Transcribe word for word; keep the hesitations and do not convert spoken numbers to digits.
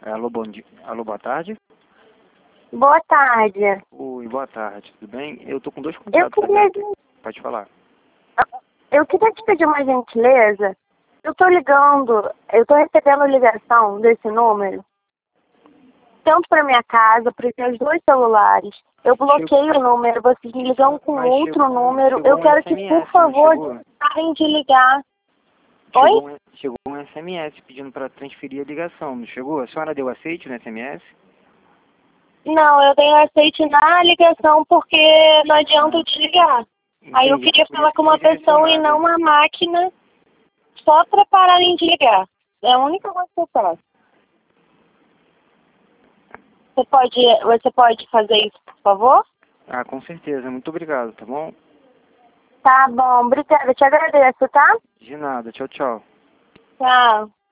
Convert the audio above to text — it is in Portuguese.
Alô, bom dia. Alô, boa tarde. Boa tarde. Oi, boa tarde, tudo bem? Eu tô com dois Eu contatos queria, abertos. Pode falar. eu queria te pedir uma gentileza. Eu tô ligando, eu tô recebendo ligação desse número, tanto para minha casa, para os meus dois celulares. Eu bloqueei o número, vocês me ligam com Mas outro chegou- número. chegou Eu um quero que, S M S, por não favor, chegou? parem de ligar. Chegou Oi? um, chegou um S M S pedindo para transferir a ligação, não chegou? A senhora deu aceite no S M S? Não, eu tenho aceite na ligação porque não adianta eu te ligar. Aí eu Entendi, queria por falar isso com que uma foi pessoa e não direcionado. uma máquina, só para pararem de ligar. É a única coisa que eu faço. Você pode, você pode fazer isso, por favor? Ah, com certeza, muito obrigado, tá bom? Tá bom, obrigada, te agradeço, tá? De nada, tchau, tchau. Tchau.